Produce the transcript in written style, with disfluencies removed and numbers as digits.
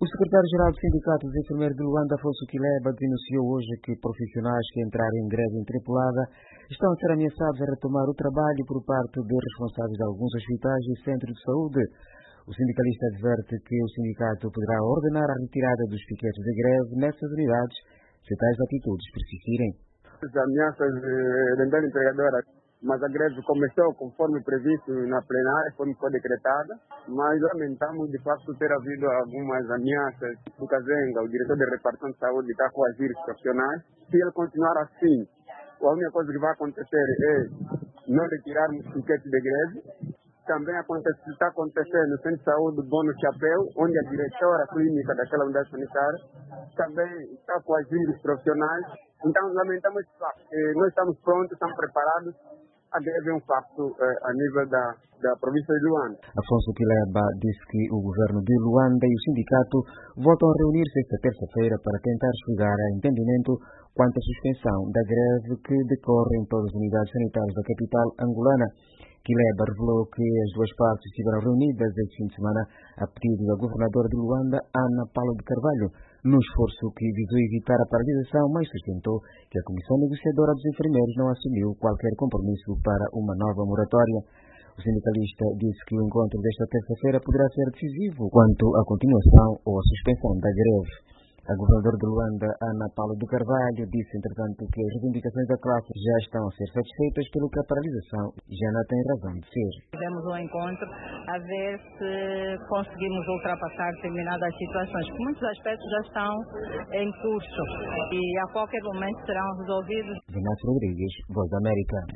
O secretário-geral do Sindicato dos Enfermeiros de Luanda, Afonso Quileba, denunciou hoje que profissionais que entraram em greve intripulada estão a ser ameaçados a retomar o trabalho por parte de responsáveis de alguns hospitais e centros de saúde. O sindicalista adverte que o sindicato poderá ordenar a retirada dos piquetes de greve nessas unidades se tais atitudes persistirem. As ameaças da empregadora, mas a greve começou conforme previsto na plenária, foi decretada, mas lamentamos de facto ter havido algumas ameaças. O Kazenga, o diretor de repartição de saúde, está a coagir os profissionais. Se ele continuar assim, a única coisa que vai acontecer é não retirarmos os piquetes de greve. Também está acontecendo no centro de saúde Bono Chapéu, onde a diretora clínica daquela unidade sanitária também está a coagir os profissionais. Então, lamentamos esse facto. Nós estamos prontos, estamos preparados. A greve é um facto a nível da província de Luanda. Afonso Quileba disse que o governo de Luanda e o sindicato voltam a reunir-se esta terça-feira para tentar chegar a entendimento quanto à suspensão da greve que decorre em todas as unidades sanitárias da capital angolana. Quileba revelou que as duas partes estiveram reunidas este fim de semana a pedido da governadora de Luanda, Ana Paula de Carvalho, num esforço que visou evitar a paralisação, mas sustentou que a Comissão Negociadora dos Enfermeiros não assumiu qualquer compromisso para uma nova moratória. O sindicalista disse que o encontro desta terça-feira poderá ser decisivo quanto à continuação ou à suspensão da greve. A governadora de Luanda, Ana Paula de Carvalho, disse, entretanto, que as reivindicações da classe já estão a ser satisfeitas, pelo que a paralisação já não tem razão de ser. Fizemos um encontro a ver se conseguimos ultrapassar determinadas situações, que muitos aspectos já estão em curso e a qualquer momento serão resolvidos. Renato Rodrigues, Voz da América.